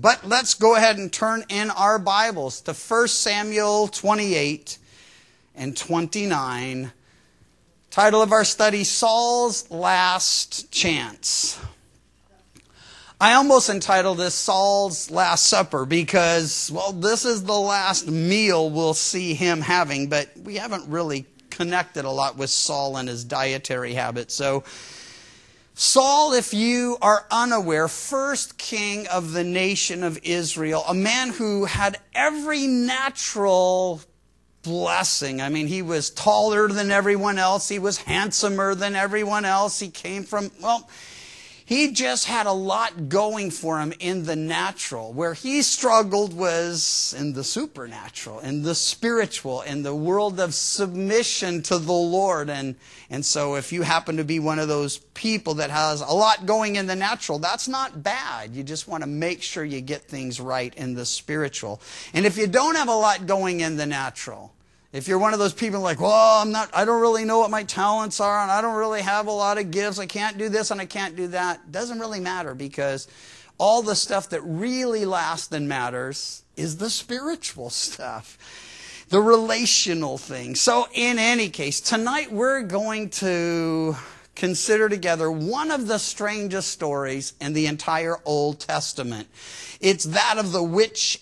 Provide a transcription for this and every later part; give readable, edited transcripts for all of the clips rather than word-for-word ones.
But let's go ahead and turn in our Bibles to 1 Samuel 28 and 29. Title of our study, Saul's Last Chance. I almost entitled this Saul's Last Supper because, well, this is the last meal we'll see him having, but we haven't really connected a lot with Saul and his dietary habits. So, Saul, if you are unaware, first king of the nation of Israel, a man who had every natural blessing. I mean, he was taller than everyone else. He was handsomer than everyone else. He came from, well, he just had a lot going for him in the natural. Where he struggled was in the supernatural, in the spiritual, in the world of submission to the Lord. And so if you happen to be one of those people that has a lot going in the natural, that's not bad. You just want to make sure you get things right in the spiritual. And if you don't have a lot going in the natural, if you're one of those people like, well, I don't really know what my talents are, and I don't really have a lot of gifts, I can't do this and I can't do that, doesn't really matter, because all the stuff that really lasts and matters is the spiritual stuff, the relational things. So in any case, tonight we're going to consider together one of the strangest stories in the entire Old Testament. It's that of the witch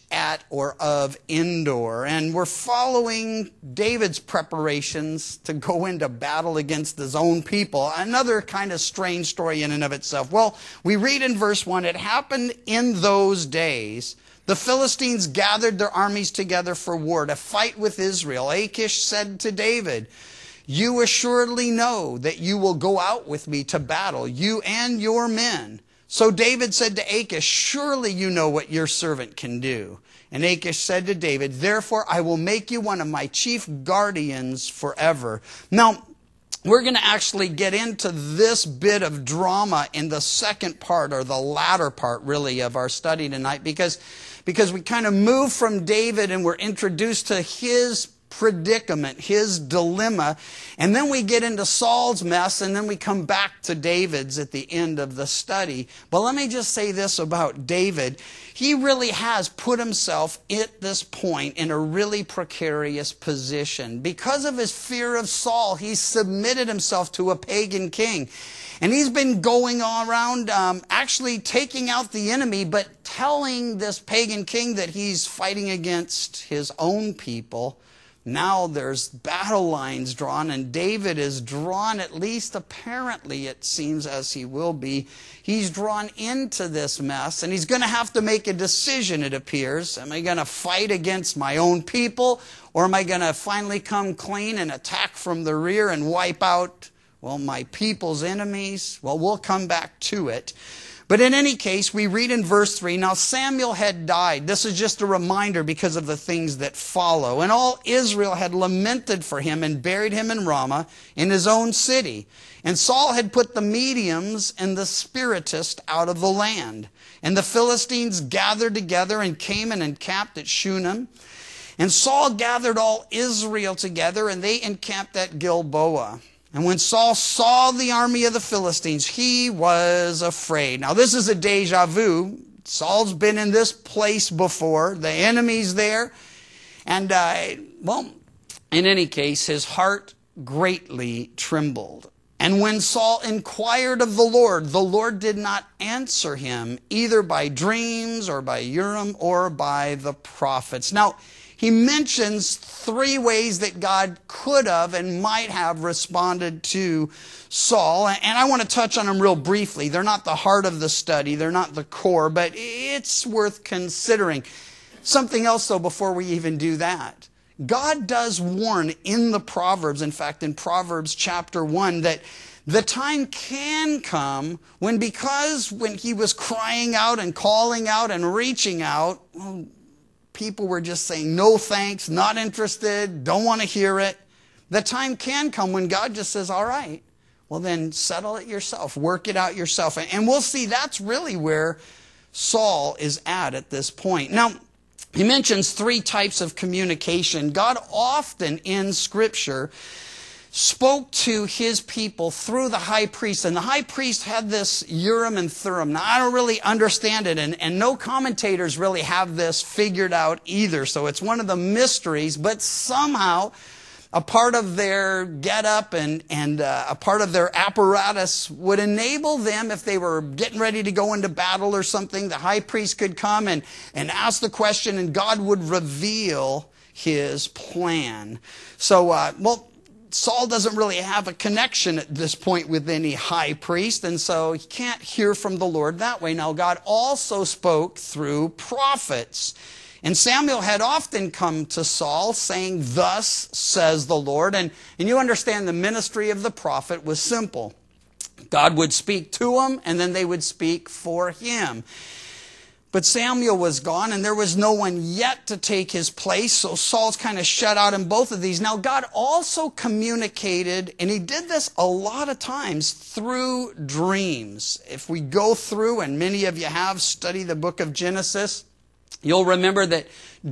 of Endor. And we're following David's preparations to go into battle against his own people. Another kind of strange story in and of itself. Well, we read in verse 1, it happened in those days, the Philistines gathered their armies together for war to fight with Israel. Achish said to David, "You assuredly know that you will go out with me to battle, you and your men." So David said to Achish, "Surely you know what your servant can do." And Achish said to David, "Therefore I will make you one of my chief guardians forever." Now, we're going to actually get into this bit of drama in the second part, or the latter part, really, of our study tonight, because we kind of move from David and we're introduced to his predicament, his dilemma, and then we get into Saul's mess, and then we come back to David's at the end of the study. But let me just say this about David. He really has put himself at this point in a really precarious position. Because of his fear of Saul, he submitted himself to a pagan king. And he's been going around actually taking out the enemy, but telling this pagan king that he's fighting against his own people. Now there's battle lines drawn, and David is drawn, at least apparently it seems as he will be. He's drawn into this mess, and he's going to have to make a decision, it appears. Am I going to fight against my own people, or am I going to finally come clean and attack from the rear and wipe out, well, my people's enemies? Well, we'll come back to it. But in any case, we read in verse 3, now Samuel had died. This is just a reminder because of the things that follow. And all Israel had lamented for him and buried him in Ramah in his own city. And Saul had put the mediums and the spiritists out of the land. And the Philistines gathered together and came and encamped at Shunem. And Saul gathered all Israel together, and they encamped at Gilboa. And when Saul saw the army of the Philistines, he was afraid. Now, this is a deja vu. Saul's been in this place before. The enemy's there. And, in any case, his heart greatly trembled. And when Saul inquired of the Lord did not answer him, either by dreams or by Urim or by the prophets. Now, he mentions three ways that God could have and might have responded to Saul. And I want to touch on them real briefly. They're not the heart of the study. They're not the core, but it's worth considering. Something else, though, before we even do that. God does warn in the Proverbs, in fact, in Proverbs chapter 1, that the time can come when he was crying out and calling out and reaching out, well, people were just saying, no thanks, not interested, don't want to hear it. The time can come when God just says, all right, well then settle it yourself, work it out yourself. And we'll see that's really where Saul is at this point. Now, he mentions three types of communication. God often in Scripture spoke to his people through the high priest. And the high priest had this Urim and Thummim. Now, I don't really understand it, and no commentators really have this figured out either. So it's one of the mysteries, but somehow a part of their get-up and a part of their apparatus would enable them, if they were getting ready to go into battle or something, the high priest could come and ask the question, and God would reveal his plan. So, Saul doesn't really have a connection at this point with any high priest, and so he can't hear from the Lord that way. Now, God also spoke through prophets. And Samuel had often come to Saul saying, "Thus says the Lord." And you understand the ministry of the prophet was simple. God would speak to him, and then they would speak for him. But Samuel was gone, and there was no one yet to take his place, so Saul's kind of shut out in both of these. Now, God also communicated, and he did this a lot of times, through dreams. If we go through, and many of you have studied the book of Genesis, you'll remember that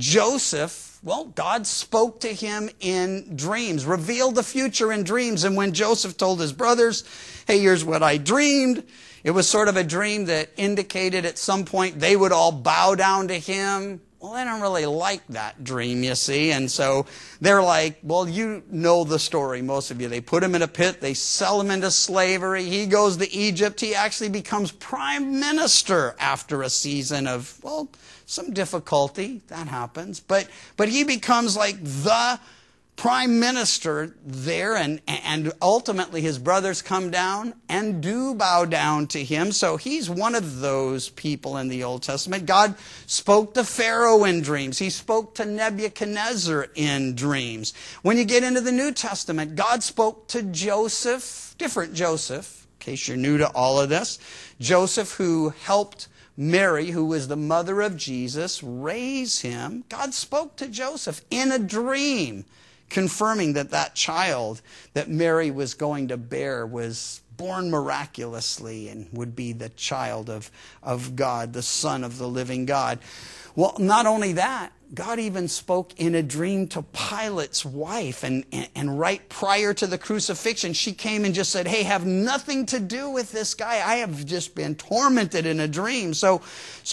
Joseph, God spoke to him in dreams, revealed the future in dreams. And when Joseph told his brothers, "Hey, here's what I dreamed," it was sort of a dream that indicated at some point they would all bow down to him. Well, they don't really like that dream, you see. And so they're like, well, you know the story, most of you. They put him in a pit. They sell him into slavery. He goes to Egypt. He actually becomes prime minister after a season of, some difficulty. That happens. But he becomes like the prime minister there, and ultimately his brothers come down and do bow down to him. So he's one of those people in the Old Testament. God spoke to Pharaoh in dreams. He spoke to Nebuchadnezzar in dreams. When you get into the New Testament, God spoke to Joseph, different Joseph, in case you're new to all of this. Joseph, who helped Mary, who was the mother of Jesus, raise him. God spoke to Joseph in a dream, confirming that child that Mary was going to bear was born miraculously and would be the child of God, the Son of the living God. Well, not only that, God even spoke in a dream to Pilate's wife, and right prior to the crucifixion, she came and just said, "Hey, have nothing to do with this guy. I have just been tormented in a dream." So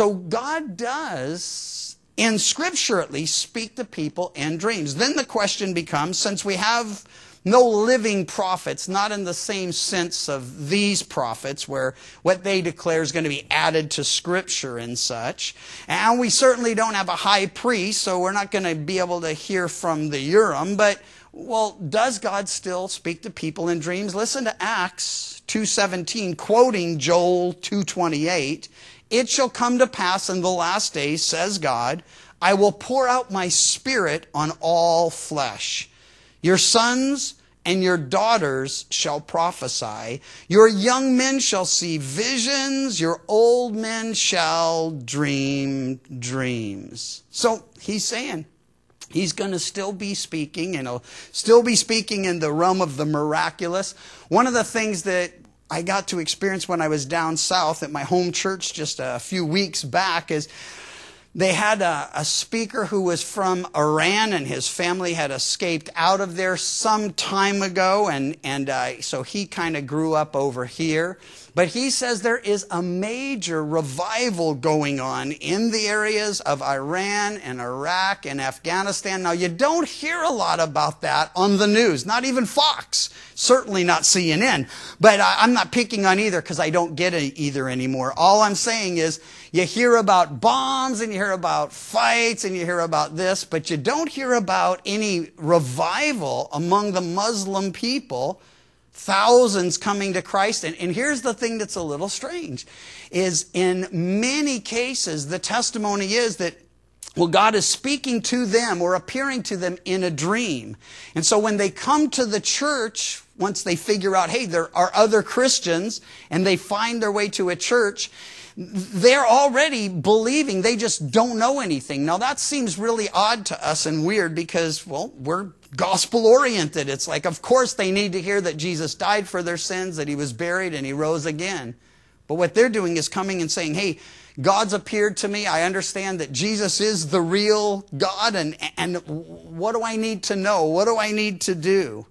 God does, in Scripture at least, speak to people in dreams. Then the question becomes, since we have no living prophets, not in the same sense of these prophets, where what they declare is going to be added to Scripture and such, and we certainly don't have a high priest, so we're not going to be able to hear from the Urim, but, does God still speak to people in dreams? Listen to Acts 2:17, quoting Joel 2:28. "It shall come to pass in the last days, says God, I will pour out my Spirit on all flesh. Your sons and your daughters shall prophesy. Your young men shall see visions. Your old men shall dream dreams." So he's saying he's going to still be speaking, and he'll still be speaking in the realm of the miraculous. One of the things that I got to experience when I was down south at my home church just a few weeks back is they had a speaker who was from Iran, and his family had escaped out of there some time ago, and so he kind of grew up over here. But he says there is a major revival going on in the areas of Iran and Iraq and Afghanistan. Now, you don't hear a lot about that on the news, not even Fox, certainly not CNN. But I'm not picking on either because I don't get either anymore. All I'm saying is you hear about bombs and you hear about fights and you hear about this, but you don't hear about any revival among the Muslim people. Thousands coming to Christ. And here's the thing that's a little strange, is in many cases, the testimony is that, God is speaking to them or appearing to them in a dream. And so when they come to the church, once they figure out, hey, there are other Christians, and they find their way to a church, they're already believing. They just don't know anything. Now, that seems really odd to us and weird because, we're gospel-oriented. It's like, of course, they need to hear that Jesus died for their sins, that he was buried, and he rose again. But what they're doing is coming and saying, hey, God's appeared to me. I understand that Jesus is the real God, and what do I need to know? What do I need to do?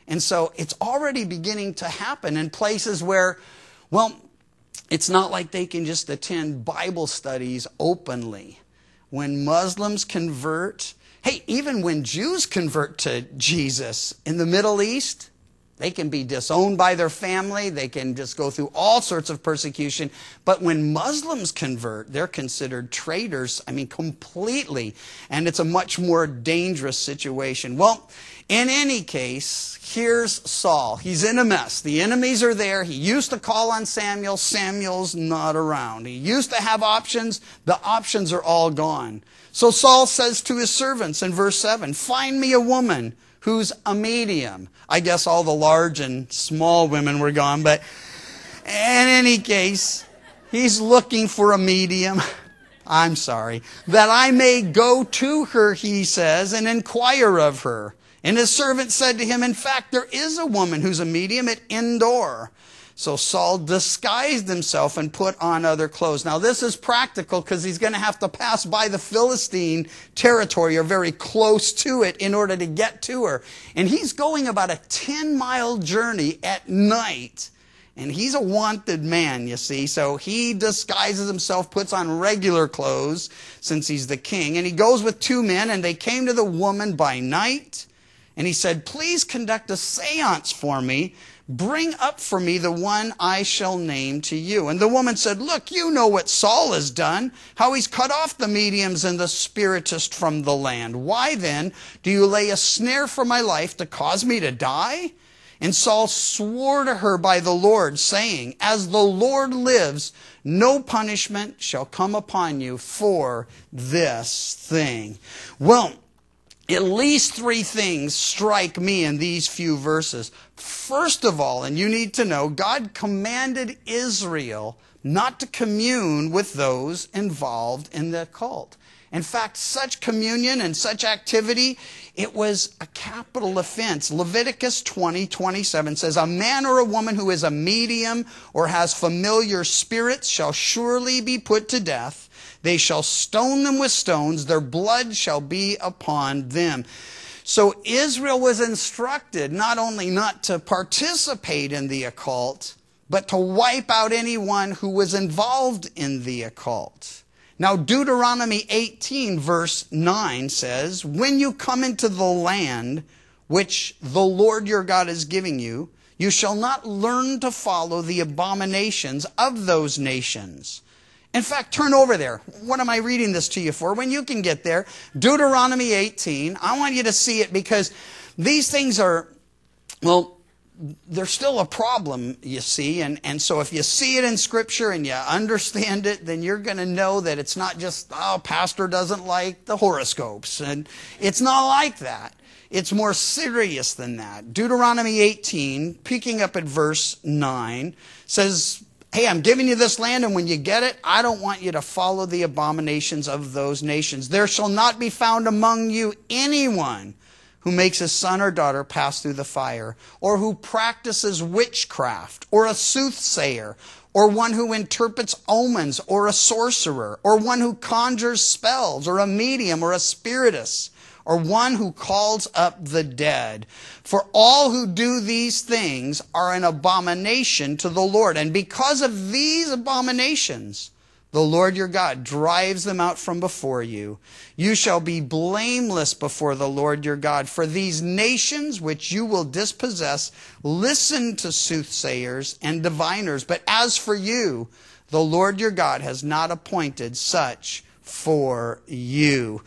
And so it's already beginning to happen in places where, well, it's not like they can just attend Bible studies openly. When Muslims convert, hey, even when Jews convert to Jesus in the Middle East, they can be disowned by their family. They can just go through all sorts of persecution. But when Muslims convert, they're considered traitors, completely. And it's a much more dangerous situation. Well, in any case, here's Saul. He's in a mess. The enemies are there. He used to call on Samuel. Samuel's not around. He used to have options. The options are all gone. So Saul says to his servants in verse 7, "Find me a woman who's a medium." I guess all the large and small women were gone, but in any case, he's looking for a medium. I'm sorry. "That I may go to her," he says, "and inquire of her." And his servant said to him, "In fact, there is a woman who's a medium at Endor." So Saul disguised himself and put on other clothes. Now this is practical because he's going to have to pass by the Philistine territory or very close to it in order to get to her. And he's going about a 10-mile journey at night. And he's a wanted man, you see. So he disguises himself, puts on regular clothes since he's the king. And he goes with 2 men, and they came to the woman by night. And he said, "Please conduct a seance for me. Bring up for me the one I shall name to you." And the woman said, "Look, you know what Saul has done, how he's cut off the mediums and the spiritists from the land. Why then do you lay a snare for my life to cause me to die?" And Saul swore to her by the Lord, saying, "As the Lord lives, no punishment shall come upon you for this thing." Well, at least 3 things strike me in these few verses. First of all, and you need to know, God commanded Israel not to commune with those involved in the cult. In fact, such communion and such activity, it was a capital offense. Leviticus 20:27 says, "A man or a woman who is a medium or has familiar spirits shall surely be put to death. They shall stone them with stones. Their blood shall be upon them." So Israel was instructed not only not to participate in the occult, but to wipe out anyone who was involved in the occult. Now, Deuteronomy 18 verse 9 says, "When you come into the land which the Lord your God is giving you, you shall not learn to follow the abominations of those nations." In fact, turn over there. What am I reading this to you for? When you can get there, Deuteronomy 18. I want you to see it because these things are, well, they're still a problem, you see. And so if you see it in Scripture and you understand it, then you're going to know that it's not just, oh, pastor doesn't like the horoscopes. And it's not like that. It's more serious than that. Deuteronomy 18, picking up at verse 9, says, "Hey, I'm giving you this land, and when you get it, I don't want you to follow the abominations of those nations. There shall not be found among you anyone who makes his son or daughter pass through the fire, or who practices witchcraft, or a soothsayer, or one who interprets omens, or a sorcerer, or one who conjures spells, or a medium, or a spiritist, or one who calls up the dead. For all who do these things are an abomination to the Lord. And because of these abominations, the Lord your God drives them out from before you. You shall be blameless before the Lord your God. For these nations which you will dispossess listen to soothsayers and diviners. But as for you, the Lord your God has not appointed such for you."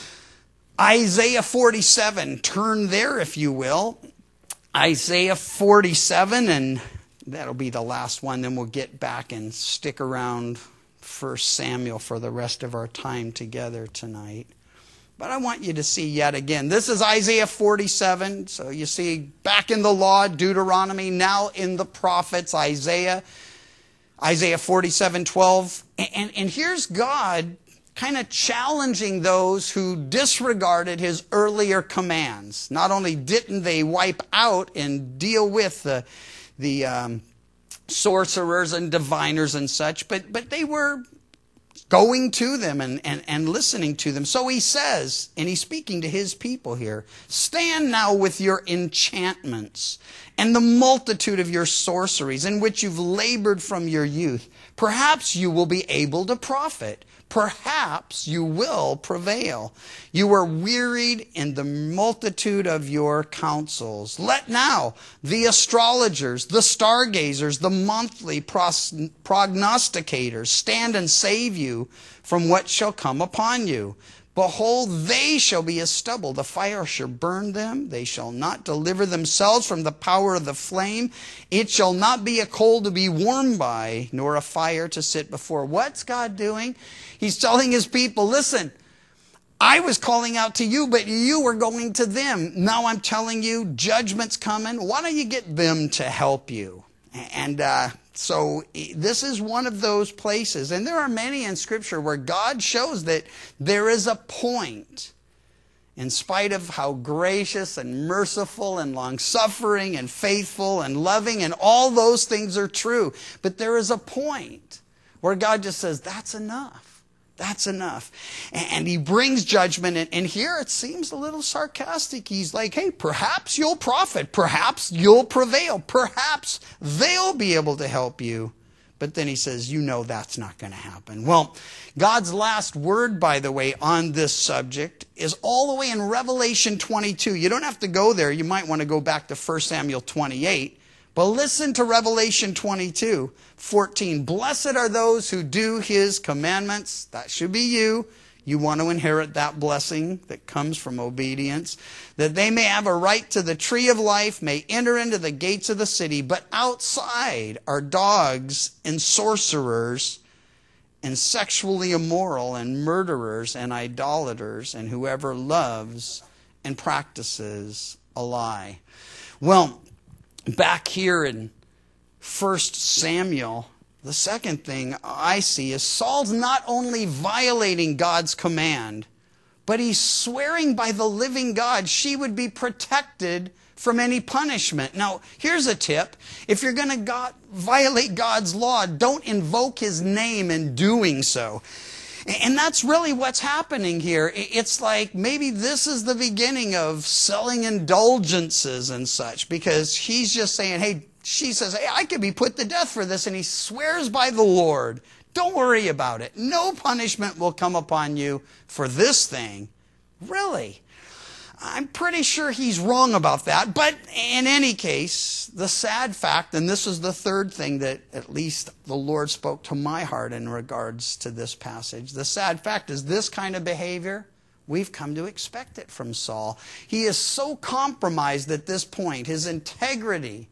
Isaiah 47, turn there if you will. Isaiah 47, and that'll be the last one. Then we'll get back and stick around 1 Samuel for the rest of our time together tonight. But I want you to see yet again. This is Isaiah 47. So you see back in the law, Deuteronomy, now in the prophets, Isaiah 47:12. And here's God kind of challenging those who disregarded his earlier commands. Not only didn't they wipe out and deal with the sorcerers and diviners and such, but they were going to them and listening to them. So he says, and he's speaking to his people here, stand now with your enchantments and the multitude of your sorceries in which you've labored from your youth. Perhaps you will be able to profit. Perhaps you will prevail. You were wearied in the multitude of your counsels. Let now the astrologers, the stargazers, the monthly prognosticators stand and save you from what shall come upon you. Behold, they shall be as stubble. The fire shall burn them. They shall not deliver themselves from the power of the flame. It shall not be a coal to be warmed by, nor a fire to sit before. What's God doing? He's telling his people, listen, I was calling out to you, but you were going to them. Now I'm telling you, judgment's coming. Why don't you get them to help you? And so this is one of those places. And there are many in Scripture where God shows that there is a point, in spite of how gracious and merciful and long-suffering and faithful and loving and all those things are true. But there is a point where God just says, that's enough. That's enough. And he brings judgment. And here it seems a little sarcastic. He's like, hey, perhaps you'll profit. Perhaps you'll prevail. Perhaps they'll be able to help you. But then he says, you know that's not going to happen. Well, God's last word, by the way, on this subject is all the way in Revelation 22. You don't have to go there. You might want to go back to 1 Samuel 28. But listen to Revelation 22:14. Blessed are those who do his commandments. That should be you. You want to inherit that blessing that comes from obedience. That they may have a right to the tree of life, may enter into the gates of the city. But outside are dogs and sorcerers and sexually immoral and murderers and idolaters and whoever loves and practices a lie. Well, back here in 1 Samuel, the second thing I see is Saul's not only violating God's command, but he's swearing by the living God she would be protected from any punishment. Now, here's a tip. If you're going to violate God's law, don't invoke his name in doing so. And that's really what's happening here. It's like maybe this is the beginning of selling indulgences and such, because he's just saying, hey, she says, hey, I could be put to death for this. And he swears by the Lord, don't worry about it. No punishment will come upon you for this thing. Really? I'm pretty sure he's wrong about that. But in any case, the sad fact, and this is the third thing that at least the Lord spoke to my heart in regards to this passage. The sad fact is this kind of behavior, we've come to expect it from Saul. He is so compromised at this point. His integrity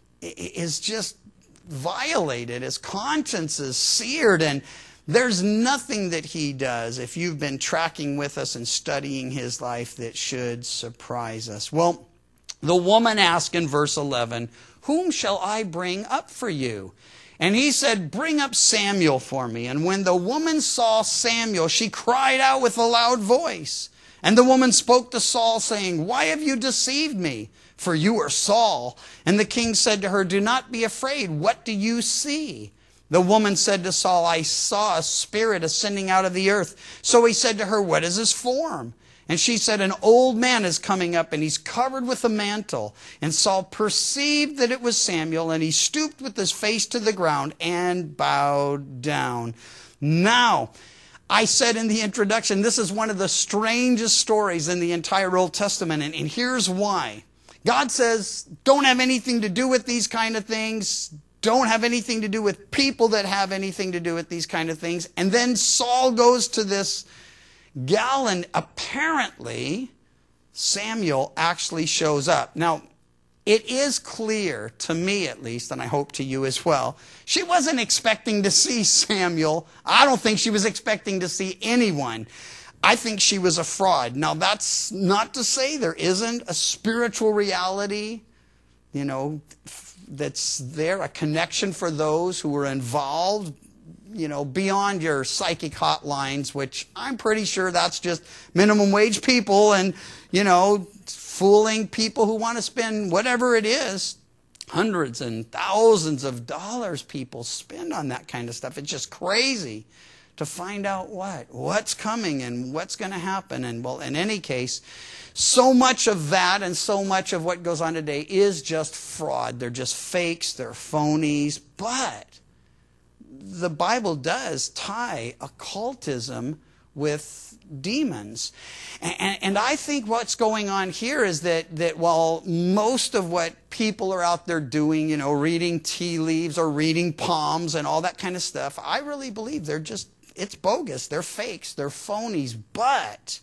is just violated. His conscience is seared, and there's nothing that he does, if you've been tracking with us and studying his life, that should surprise us. Well, the woman asked in verse 11, whom shall I bring up for you? And he said, bring up Samuel for me. And when the woman saw Samuel, she cried out with a loud voice. And the woman spoke to Saul, saying, why have you deceived me? For you are Saul. And the king said to her, do not be afraid. What do you see? The woman said to Saul, I saw a spirit ascending out of the earth. So he said to her, what is his form? And she said, an old man is coming up, and he's covered with a mantle. And Saul perceived that it was Samuel, and he stooped with his face to the ground and bowed down. Now, I said in the introduction, this is one of the strangest stories in the entire Old Testament, and here's why. God says, don't have anything to do with these kind of things. Don't have anything to do with people that have anything to do with these kind of things. And then Saul goes to this gal, and apparently Samuel actually shows up. Now, it is clear, to me at least, and I hope to you as well, she wasn't expecting to see Samuel. I don't think she was expecting to see anyone. I think she was a fraud. Now, that's not to say there isn't a spiritual reality, that's there, a connection for those who were involved, beyond your psychic hotlines, which I'm pretty sure that's just minimum wage people and, fooling people who want to spend whatever it is, hundreds and thousands of dollars people spend on that kind of stuff. It's just crazy to find out what's coming and what's going to happen. And well, in any case, so much of that and so much of what goes on today is just fraud. They're just fakes, they're phonies. But the Bible does tie occultism with demons. And I think what's going on here is that while most of what people are out there doing, reading tea leaves or reading palms and all that kind of stuff, I really believe it's bogus. They're fakes. They're phonies. But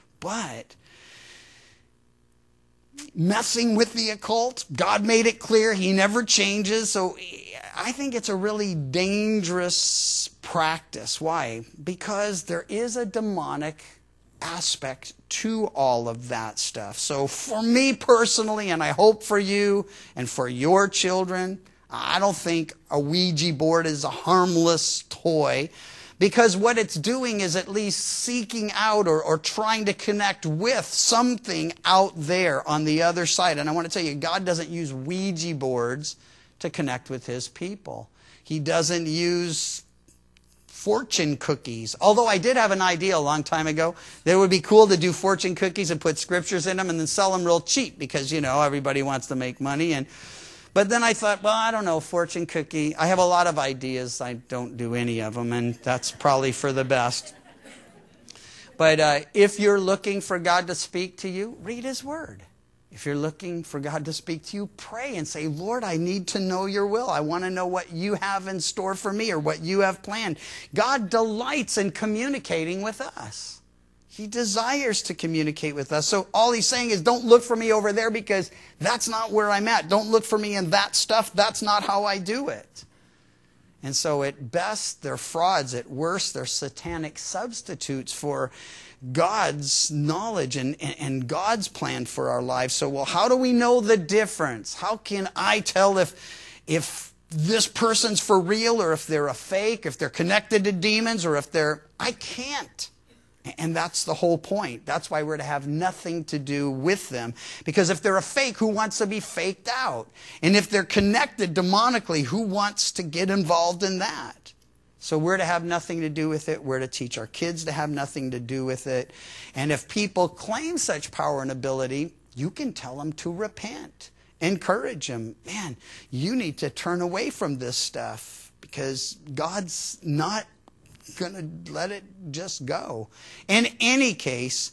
messing with the occult, God made it clear He never changes. So I think it's a really dangerous practice. Why? Because there is a demonic aspect to all of that stuff. So for me personally, and I hope for you and for your children, I don't think a Ouija board is a harmless toy, because what it's doing is at least seeking out or trying to connect with something out there on the other side. And I want to tell you, God doesn't use Ouija boards to connect with His people. He doesn't use fortune cookies. Although I did have an idea a long time ago that it would be cool to do fortune cookies and put scriptures in them and then sell them real cheap, because, everybody wants to make money. But then I thought, well, I don't know, fortune cookie. I have a lot of ideas. I don't do any of them, and that's probably for the best. But if you're looking for God to speak to you, read His Word. If you're looking for God to speak to you, pray and say, Lord, I need to know your will. I want to know what you have in store for me or what you have planned. God delights in communicating with us. He desires to communicate with us. So all He's saying is, don't look for me over there, because that's not where I'm at. Don't look for me in that stuff. That's not how I do it. And so at best, they're frauds. At worst, they're satanic substitutes for God's knowledge and God's plan for our lives. So, well, how do we know the difference? How can I tell if this person's for real, or if they're a fake, if they're connected to demons, or if I can't. And that's the whole point. That's why we're to have nothing to do with them. Because if they're a fake, who wants to be faked out? And if they're connected demonically, who wants to get involved in that? So we're to have nothing to do with it. We're to teach our kids to have nothing to do with it. And if people claim such power and ability, you can tell them to repent. Encourage them. Man, you need to turn away from this stuff, because God's not going to let it just go. In any case,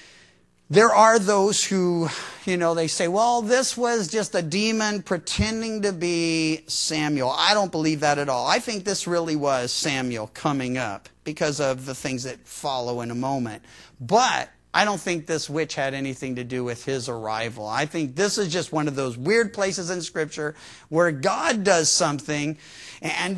there are those who, they say, well, this was just a demon pretending to be Samuel. I don't believe that at all. I think this really was Samuel coming up, because of the things that follow in a moment. But I don't think this witch had anything to do with his arrival. I think this is just one of those weird places in Scripture where God does something, and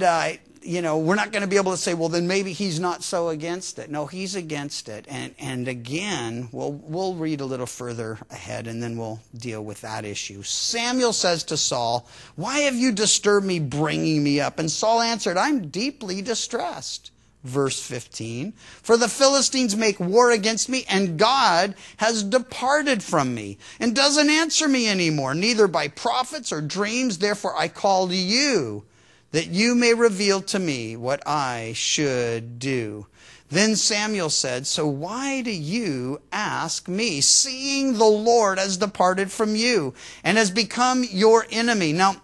we're not going to be able to say, well, then maybe He's not so against it. No, He's against it. And again, we'll read a little further ahead, and then we'll deal with that issue. Samuel says to Saul, why have you disturbed me, bringing me up? And Saul answered, I'm deeply distressed. Verse 15, for the Philistines make war against me, and God has departed from me and doesn't answer me anymore, neither by prophets or dreams. Therefore I call to you, that you may reveal to me what I should do. Then Samuel said, so why do you ask me, seeing the Lord has departed from you and has become your enemy? Now,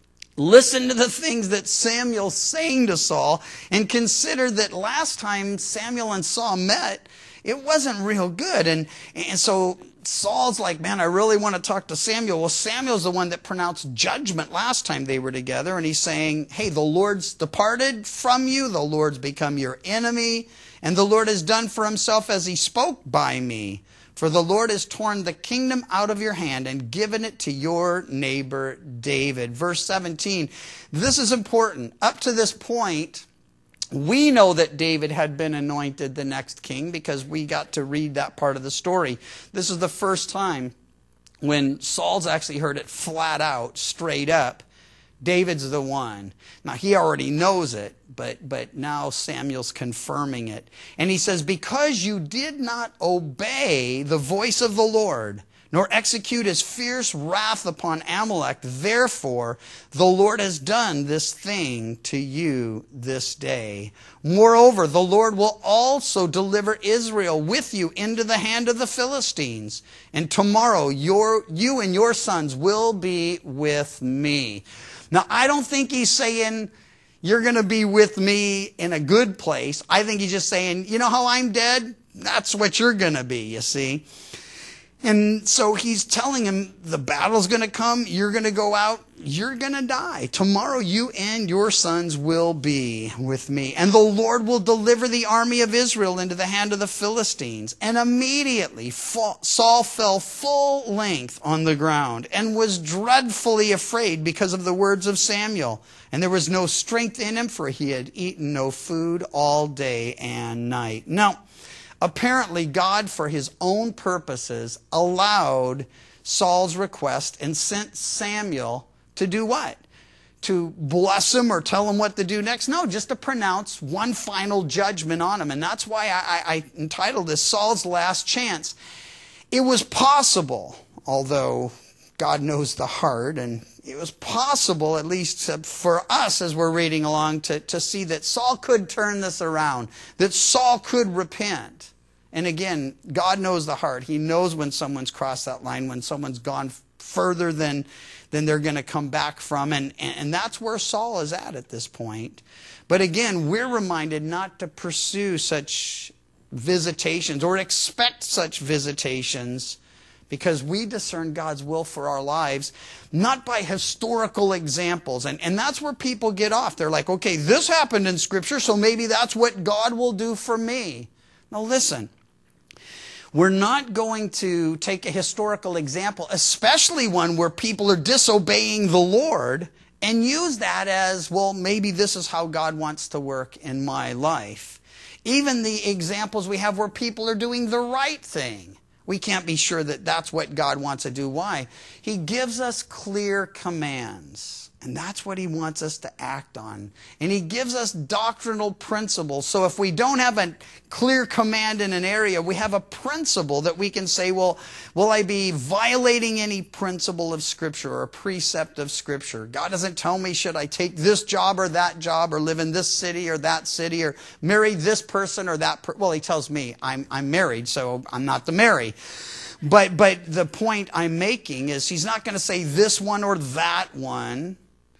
listen to the things that Samuel's saying to Saul, and consider that last time Samuel and Saul met, it wasn't real good. And so Saul's like, man, I really want to talk to Samuel. Well, Samuel's the one that pronounced judgment last time they were together. And he's saying, hey, the Lord's departed from you. The Lord's become your enemy. And the Lord has done for Himself as He spoke by me. For the Lord has torn the kingdom out of your hand and given it to your neighbor David. Verse 17, this is important. Up to this point, we know that David had been anointed the next king because we got to read that part of the story. This is the first time when Saul's actually heard it flat out, straight up. David's the one. Now, he already knows it, but now Samuel's confirming it. And he says, because you did not obey the voice of the Lord, nor execute his fierce wrath upon Amalek. Therefore, the Lord has done this thing to you this day. Moreover, the Lord will also deliver Israel with you into the hand of the Philistines. And tomorrow, you and your sons will be with me. Now, I don't think he's saying, you're going to be with me in a good place. I think he's just saying, you know how I'm dead? That's what you're going to be, you see. And so he's telling him the battle's going to come. You're going to go out. You're going to die. Tomorrow you and your sons will be with me. And the Lord will deliver the army of Israel into the hand of the Philistines. And immediately Saul fell full length on the ground and was dreadfully afraid because of the words of Samuel. And there was no strength in him, for he had eaten no food all day and night. Now, apparently, God, for his own purposes, allowed Saul's request and sent Samuel to do what? To bless him or tell him what to do next? No, just to pronounce one final judgment on him. And that's why I entitled this Saul's Last Chance. It was possible, although God knows the heart, and it was possible, at least for us as we're reading along, to see that Saul could turn this around, that Saul could repent. And again, God knows the heart. He knows when someone's crossed that line, when someone's gone further than they're going to come back from. And that's where Saul is at this point. But again, we're reminded not to pursue such visitations or expect such visitations, because we discern God's will for our lives, not by historical examples. And that's where people get off. They're like, okay, this happened in Scripture, so maybe that's what God will do for me. Now listen, we're not going to take a historical example, especially one where people are disobeying the Lord, and use that as, well, maybe this is how God wants to work in my life. Even the examples we have where people are doing the right thing, we can't be sure that that's what God wants to do. Why? He gives us clear commands. And that's what he wants us to act on. And he gives us doctrinal principles. So if we don't have a clear command in an area, we have a principle that we can say, well, will I be violating any principle of Scripture or a precept of Scripture? God doesn't tell me, should I take this job or that job, or live in this city or that city, or marry this person or that person. Well, he tells me I'm married, so I'm not to marry. But the point I'm making is he's not going to say this one or that one.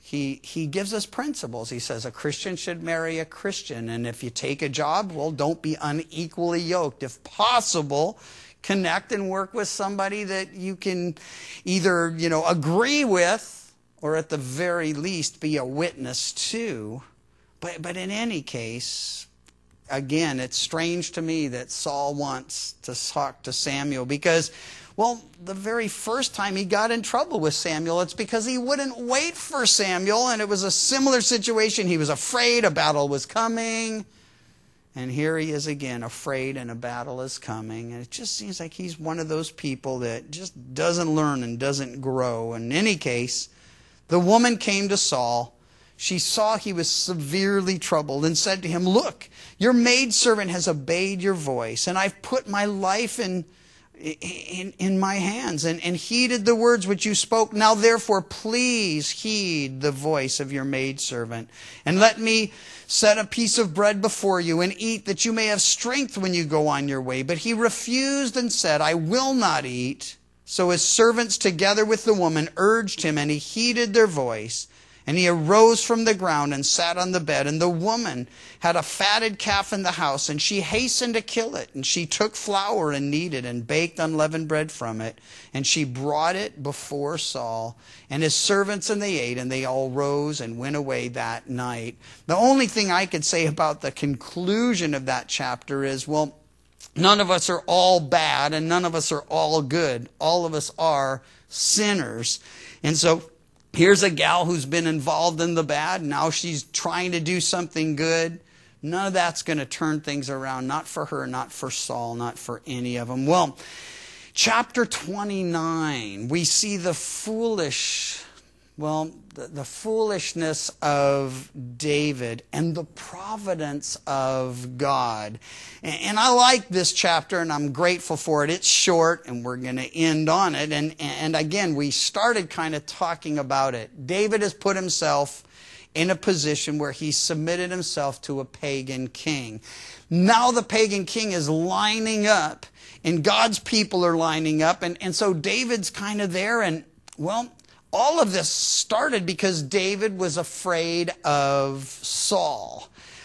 He gives us principles. He says a Christian should marry a Christian. And if you take a job, well, don't be unequally yoked. If possible, connect and work with somebody that you can either, agree with, or at the very least be a witness to. But in any case, again, it's strange to me that Saul wants to talk to Samuel, because, well, the very first time he got in trouble with Samuel, it's because he wouldn't wait for Samuel, and it was a similar situation. He was afraid a battle was coming, and here he is again, afraid and a battle is coming. And it just seems like he's one of those people that just doesn't learn and doesn't grow. In any case, the woman came to Saul. She saw he was severely troubled and said to him, "Look, your maidservant has obeyed your voice, and I've put my life in my hands and heeded the words which you spoke. Now therefore please heed the voice of your maidservant, and let me set a piece of bread before you and eat, that you may have strength when you go on your way." But he refused and said, "I will not eat." So his servants together with the woman urged him, and he heeded their voice. And he arose from the ground and sat on the bed. And the woman had a fatted calf in the house, and she hastened to kill it. And she took flour and kneaded and baked unleavened bread from it. And she brought it before Saul and his servants, and they ate, and they all rose and went away that night. The only thing I could say about the conclusion of that chapter is, well, none of us are all bad, and none of us are all good. All of us are sinners. And so here's a gal who's been involved in the bad. Now she's trying to do something good. None of that's going to turn things around. Not for her, not for Saul, not for any of them. Well, chapter 29, we see the foolish Well, the foolishness of David and the providence of God. And I like this chapter, and I'm grateful for it. It's short, and we're going to end on it. And again, we started kind of talking about it. David has put himself in a position where he submitted himself to a pagan king. Now the pagan king is lining up, and God's people are lining up. And so David's kind of there, and, well, all of this started because David was afraid of Saul.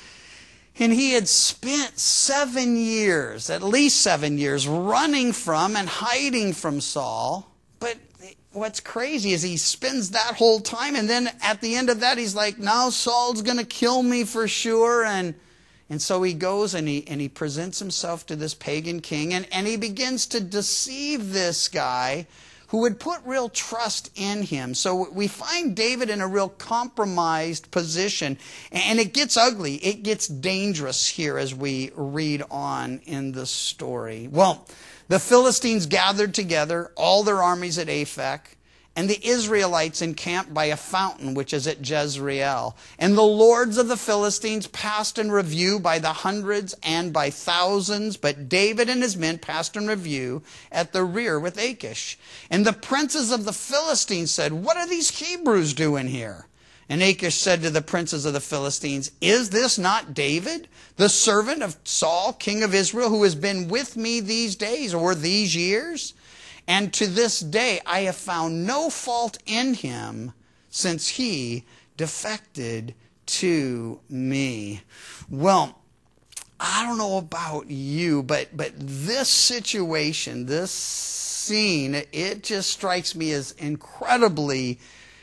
And he had spent 7 years, at least 7 years, running from and hiding from Saul. But what's crazy is he spends that whole time, and then at the end of that, he's like, now Saul's going to kill me for sure. And so he goes and he presents himself to this pagan king, and he begins to deceive this guy who would put real trust in him. So we find David in a real compromised position. And it gets ugly. It gets dangerous here as we read on in the story. Well, the Philistines gathered together, all their armies at Aphek, and the Israelites encamped by a fountain which is at Jezreel. And the lords of the Philistines passed in review by the hundreds and by thousands, but David and his men passed in review at the rear with Achish. And the princes of the Philistines said, what are these Hebrews doing here? And Achish said to the princes of the Philistines, is this not David, the servant of Saul, king of Israel, who has been with me these days or these years? And to this day I have found no fault in him since he defected to me. Well, I don't know about you, but this situation, this scene, it just strikes me as incredibly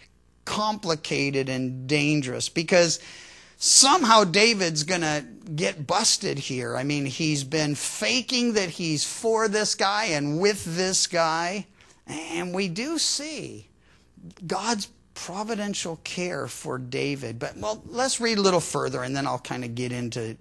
complicated and dangerous, because somehow David's going to get busted here. I mean, he's been faking that he's for this guy and with this guy. And we do see God's providential care for David. But, well, let's read a little further, and then I'll kind of get into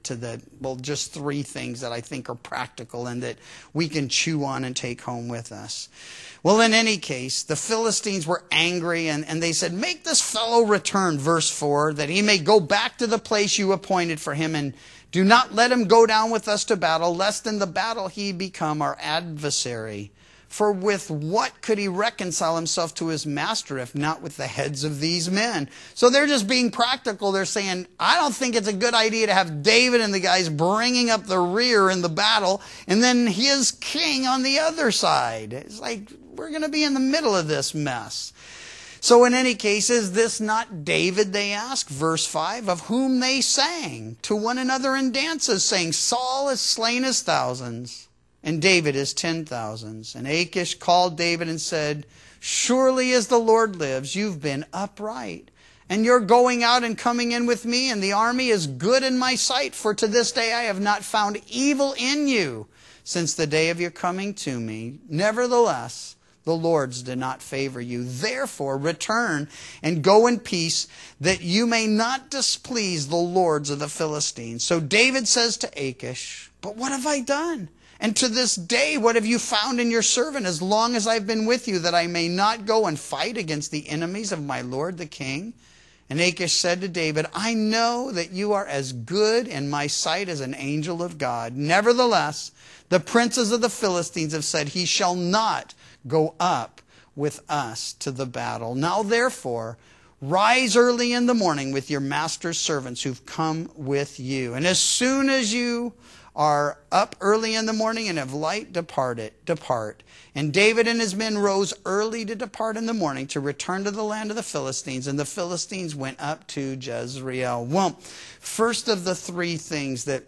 just 3 things that I think are practical and that we can chew on and take home with us. Well, in any case, the Philistines were angry, and they said, make this fellow return, verse 4, that he may go back to the place you appointed for him, and do not let him go down with us to battle, lest in the battle he become our adversary. For with what could he reconcile himself to his master, if not with the heads of these men? So they're just being practical. They're saying, I don't think it's a good idea to have David and the guys bringing up the rear in the battle, and then his king on the other side. It's like, we're going to be in the middle of this mess. So in any case, is this not David, they ask, verse 5, of whom they sang to one another in dances, saying, Saul has slain his thousands, and David his 10,000s. And Achish called David and said, surely as the Lord lives, you've been upright, and your going out and coming in with me and the army is good in my sight, for to this day I have not found evil in you since the day of your coming to me. Nevertheless, the Lord's did not favor you. Therefore, return and go in peace, that you may not displease the lords of the Philistines. So David says to Achish, but what have I done? And to this day, what have you found in your servant, as long as I've been with you, that I may not go and fight against the enemies of my lord the king? And Achish said to David, I know that you are as good in my sight as an angel of God. Nevertheless, the princes of the Philistines have said, he shall not go up with us to the battle. Now therefore, rise early in the morning with your master's servants who've come with you. And as soon as you are up early in the morning and have light, depart. And David and his men rose early to depart in the morning to return to the land of the Philistines. And the Philistines went up to Jezreel. Well, first of the 3 things that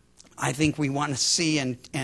I think we want to see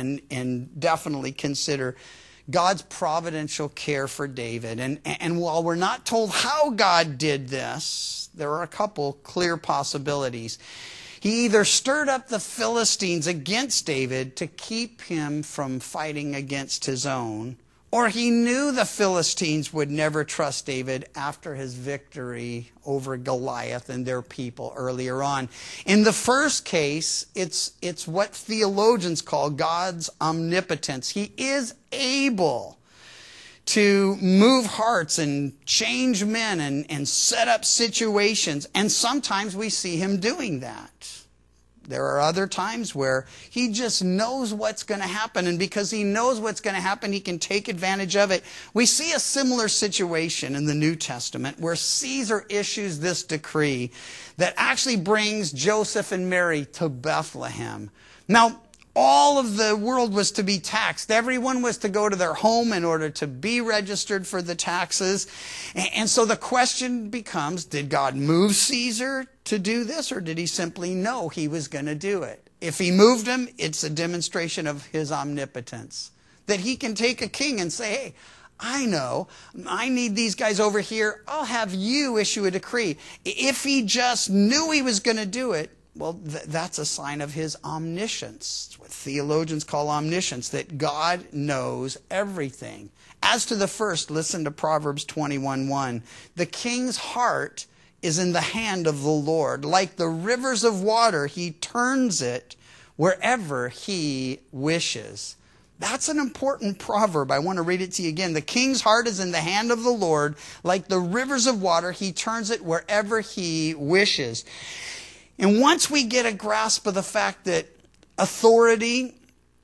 and definitely consider God's providential care for David. And while we're not told how God did this, there are a couple clear possibilities. He either stirred up the Philistines against David to keep him from fighting against his own, or he knew the Philistines would never trust David after his victory over Goliath and their people earlier on. In the first case, it's what theologians call God's omnipotence. He is able to move hearts and change men and set up situations. And sometimes we see him doing that. There are other times where he just knows what's going to happen. And because he knows what's going to happen, he can take advantage of it. We see a similar situation in the New Testament where Caesar issues this decree that actually brings Joseph and Mary to Bethlehem. Now, all of the world was to be taxed. Everyone was to go to their home in order to be registered for the taxes. And so the question becomes, did God move Caesar to do this, or did he simply know he was going to do it? If he moved him, it's a demonstration of his omnipotence. That he can take a king and say, hey, I know, I need these guys over here. I'll have you issue a decree. If he just knew he was going to do it, well, that's a sign of his omniscience. It's what theologians call omniscience, that God knows everything. As to the first, listen to Proverbs 21:1. The king's heart is in the hand of the Lord. Like the rivers of water, he turns it wherever he wishes. That's an important proverb. I want to read it to you again. The king's heart is in the hand of the Lord. Like the rivers of water, he turns it wherever he wishes. And once we get a grasp of the fact that authority,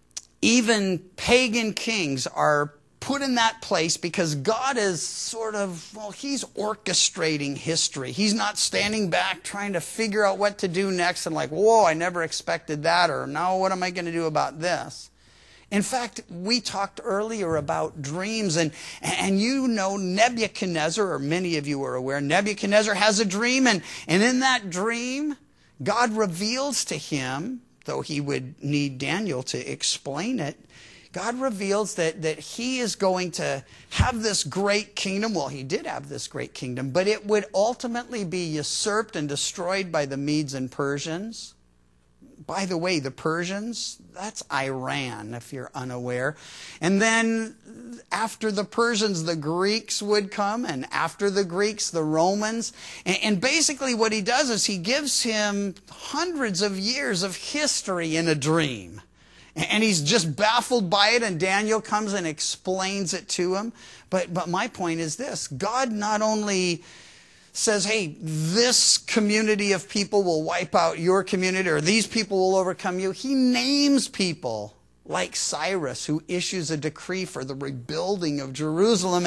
even pagan kings, are put in that place because God is sort of, well, he's orchestrating history. He's not standing back trying to figure out what to do next and like, whoa, I never expected that, or now what am I going to do about this? In fact, we talked earlier about dreams, and you know Nebuchadnezzar, or many of you are aware, Nebuchadnezzar has a dream, and in that dream, God reveals to him, though he would need Daniel to explain it, God reveals that he is going to have this great kingdom. Well, he did have this great kingdom, but it would ultimately be usurped and destroyed by the Medes and Persians. By the way, the Persians, that's Iran, if you're unaware. And then after the Persians, the Greeks would come, and after the Greeks, the Romans. And basically what he does is he gives him hundreds of years of history in a dream. And he's just baffled by it, and Daniel comes and explains it to him. But my point is this: God not only says, hey, this community of people will wipe out your community, or these people will overcome you. He names people like Cyrus, who issues a decree for the rebuilding of Jerusalem.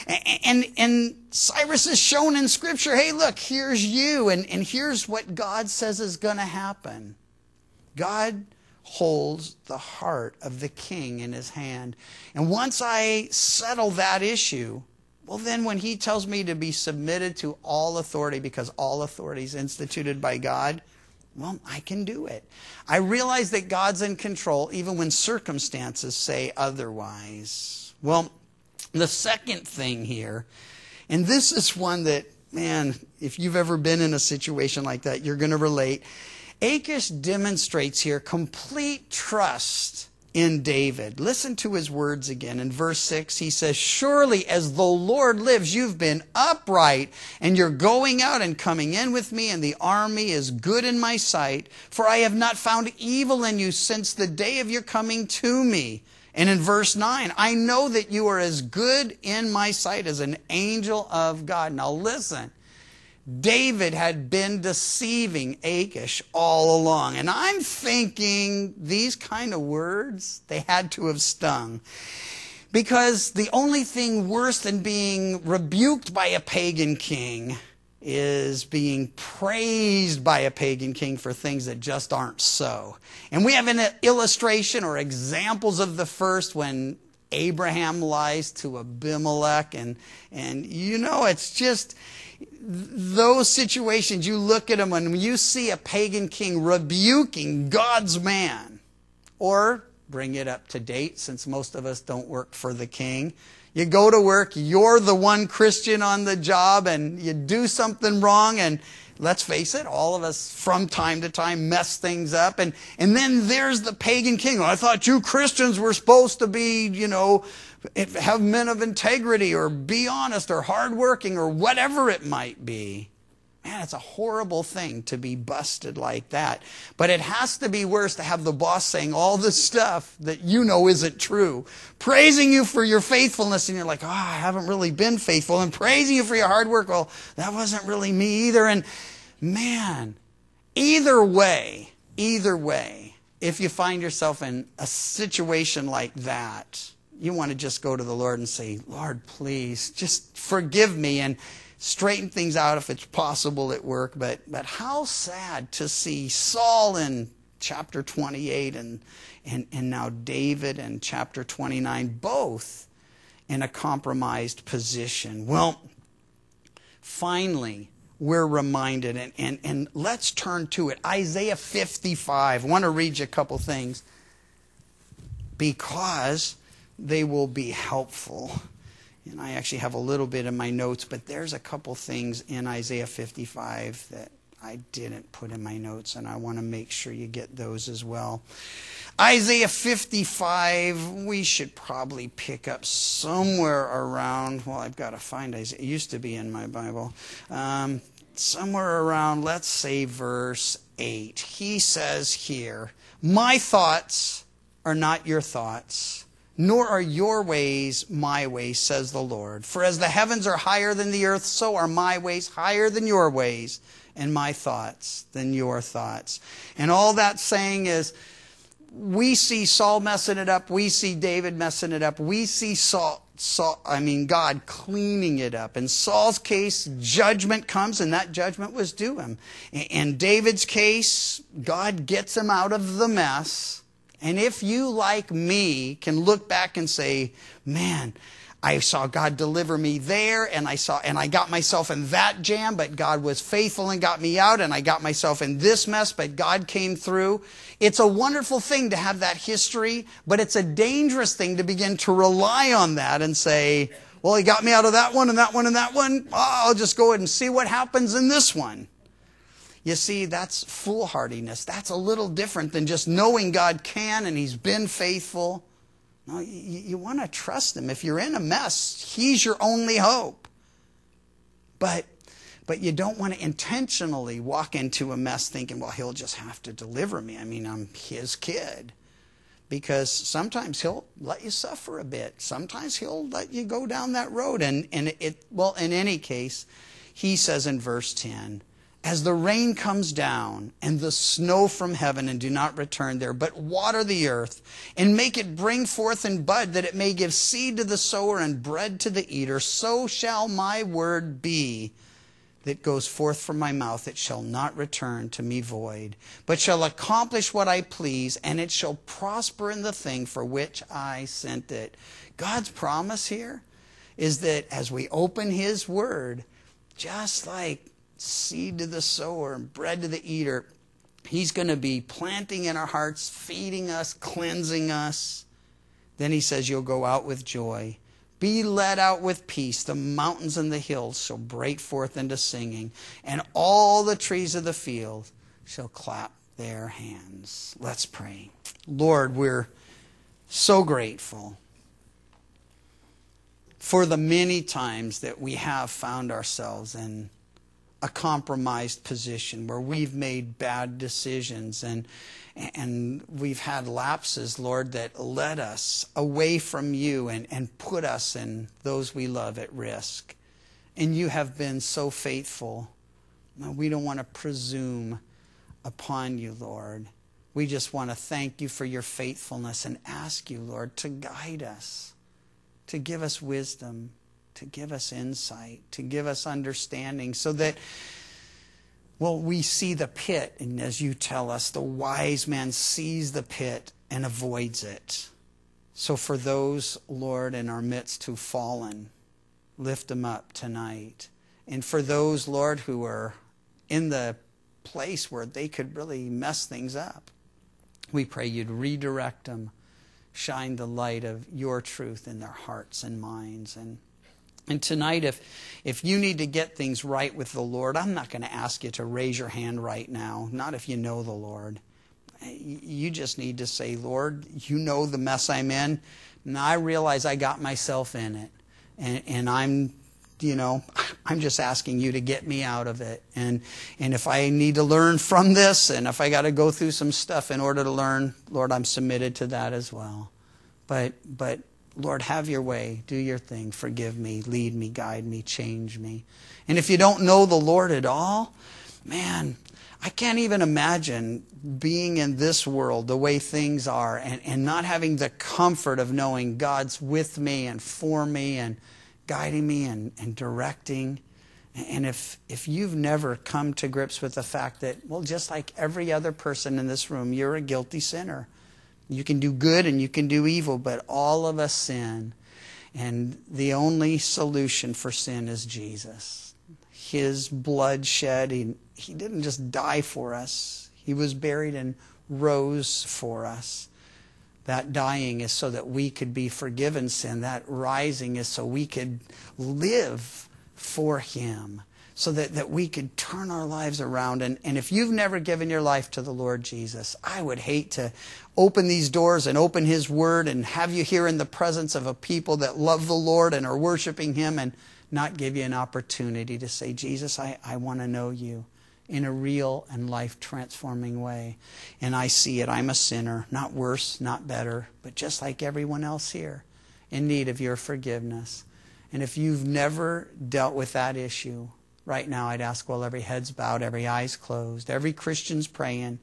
And Cyrus is shown in Scripture, hey, look, here's you, and here's what God says is going to happen. God holds the heart of the king in his hand. And once I settle that issue, well, then when he tells me to be submitted to all authority, because all authority is instituted by God, well, I can do it. I realize that God's in control even when circumstances say otherwise. Well, the second thing here, and this is one that, man, if you've ever been in a situation like that, you're going to relate. Achish demonstrates here complete trust in David. Listen to his words again. In verse 6, he says, surely as the Lord lives, you've been upright, and you're going out and coming in with me, and the army is good in my sight, for I have not found evil in you since the day of your coming to me. And in verse 9, I know that you are as good in my sight as an angel of God. Now listen. David had been deceiving Achish all along. And I'm thinking these kind of words, they had to have stung. Because the only thing worse than being rebuked by a pagan king is being praised by a pagan king for things that just aren't so. And we have an illustration or examples of the first when Abraham lies to Abimelech. And you know, it's just those situations, you look at them and you see a pagan king rebuking God's man. Or bring it up to date, since most of us don't work for the king. You go to work, you're the one Christian on the job, and you do something wrong, and let's face it, all of us from time to time mess things up. And then there's the pagan king. Well, I thought you Christians were supposed to be, you know, have men of integrity or be honest or hardworking or whatever it might be. Man, it's a horrible thing to be busted like that. But it has to be worse to have the boss saying all this stuff that you know isn't true, praising you for your faithfulness, and you're like, I haven't really been faithful, and praising you for your hard work. Well, that wasn't really me either. And man, either way, if you find yourself in a situation like that, you want to just go to the Lord and say, Lord, please, just forgive me and straighten things out if it's possible at work. But how sad to see Saul in chapter 28 and now David in chapter 29, both in a compromised position. Well, finally, we're reminded, and let's turn to it. Isaiah 55. I want to read you a couple things because they will be helpful. And I actually have a little bit in my notes, but there's a couple things in Isaiah 55 that I didn't put in my notes, and I want to make sure you get those as well. Isaiah 55, we should probably pick up somewhere around, well, I've got to find Isaiah. It used to be in my Bible. Somewhere around, let's say, verse 8. He says here, my thoughts are not your thoughts, nor are your ways my ways, says the Lord. For as the heavens are higher than the earth, so are my ways higher than your ways, and my thoughts than your thoughts. And all that's saying is, we see Saul messing it up, we see David messing it up, we see God cleaning it up. In Saul's case, judgment comes, and that judgment was due him. In David's case, God gets him out of the mess. And if you, like me, can look back and say, man, I saw God deliver me there, and I got myself in that jam, but God was faithful and got me out, and I got myself in this mess, but God came through. It's a wonderful thing to have that history, but it's a dangerous thing to begin to rely on that and say, well, he got me out of that one and that one and that one. I'll just go ahead and see what happens in this one. You see, that's foolhardiness. That's a little different than just knowing God can and He's been faithful. No, you want to trust Him. If you're in a mess, He's your only hope. But you don't want to intentionally walk into a mess thinking, well, He'll just have to deliver me. I mean, I'm His kid. Because sometimes He'll let you suffer a bit. Sometimes He'll let you go down that road. And in any case, He says in verse 10, as the rain comes down and the snow from heaven and do not return there, but water the earth and make it bring forth and bud, that it may give seed to the sower and bread to the eater, so shall my word be that goes forth from my mouth. It shall not return to me void, but shall accomplish what I please, and it shall prosper in the thing for which I sent it. God's promise here is that as we open His word, just like seed to the sower and bread to the eater, He's going to be planting in our hearts, feeding us, cleansing us. Then He says, you'll go out with joy. Be led out with peace. The mountains and the hills shall break forth into singing, and all the trees of the field shall clap their hands. Let's pray. Lord, we're so grateful for the many times that we have found ourselves in a compromised position where we've made bad decisions and we've had lapses, Lord, that led us away from You and put us and those we love at risk. And You have been so faithful. We don't want to presume upon You, Lord. We just want to thank You for Your faithfulness and ask You, Lord, to guide us, to give us wisdom, to give us insight, to give us understanding, so that, well, we see the pit, and as You tell us, the wise man sees the pit and avoids it. So for those, Lord, in our midst who've fallen, lift them up tonight. And for those, Lord, who are in the place where they could really mess things up, we pray You'd redirect them, shine the light of Your truth in their hearts and minds. And tonight, if you need to get things right with the Lord, I'm not going to ask you to raise your hand right now, not if you know the Lord. You just need to say, Lord, You know the mess I'm in, and I realize I got myself in it, and I'm I'm just asking you to get me out of it. And if I need to learn from this, and if I got to go through some stuff in order to learn, Lord, I'm submitted to that as well. But Lord, have your way. Do your thing. Forgive me. Lead me. Guide me. Change me. And if you don't know the Lord at all, man, I can't even imagine being in this world the way things are and not having the comfort of knowing God's with me and for me and guiding me and directing. And if you've never come to grips with the fact that, well, just like every other person in this room, you're a guilty sinner. You can do good and you can do evil, but all of us sin. And the only solution for sin is Jesus. His blood shed, he didn't just die for us. He was buried and rose for us. That dying is so that we could be forgiven sin. That rising is so we could live for Him. So that we could turn our lives around. And if you've never given your life to the Lord Jesus, I would hate to open these doors and open His Word and have you here in the presence of a people that love the Lord and are worshiping Him and not give you an opportunity to say, Jesus, I want to know you in a real and life-transforming way. And I see it. I'm a sinner, not worse, not better, but just like everyone else here, in need of your forgiveness. And if you've never dealt with that issue, right now I'd ask while every head's bowed, every eye's closed, every Christian's praying,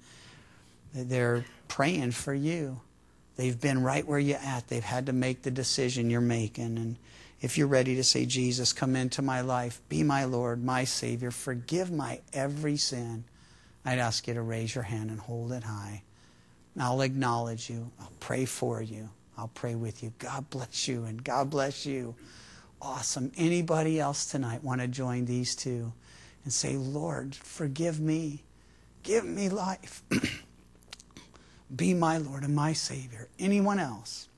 they're praying for you. They've been right where you're at. They've had to make the decision you're making. And if you're ready to say, Jesus, come into my life, be my Lord, my Savior, forgive my every sin, I'd ask you to raise your hand and hold it high. I'll acknowledge you. I'll pray for you. I'll pray with you. God bless you and God bless you. Awesome. Anybody else tonight want to join these two and say, Lord, forgive me. Give me life. Be my Lord and my Savior. Anyone else?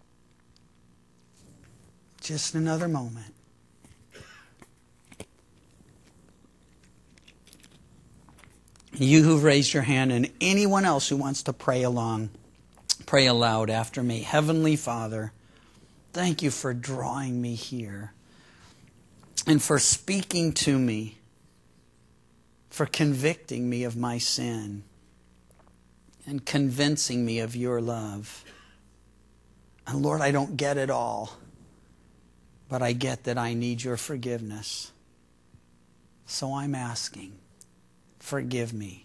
Just another moment. You who've raised your hand and anyone else who wants to pray along, pray aloud after me. Heavenly Father, thank you for drawing me here and for speaking to me, for convicting me of my sin and convincing me of your love. And Lord, I don't get it all, but I get that I need your forgiveness. So I'm asking, forgive me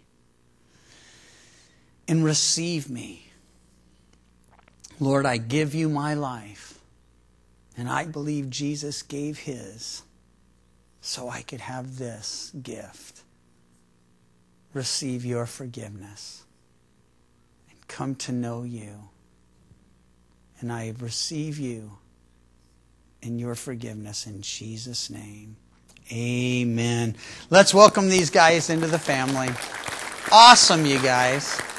and receive me. Lord, I give you my life, and I believe Jesus gave His so I could have this gift. Receive your forgiveness and come to know you. And I receive you in your forgiveness in Jesus' name. Amen. Let's welcome these guys into the family. Awesome, you guys.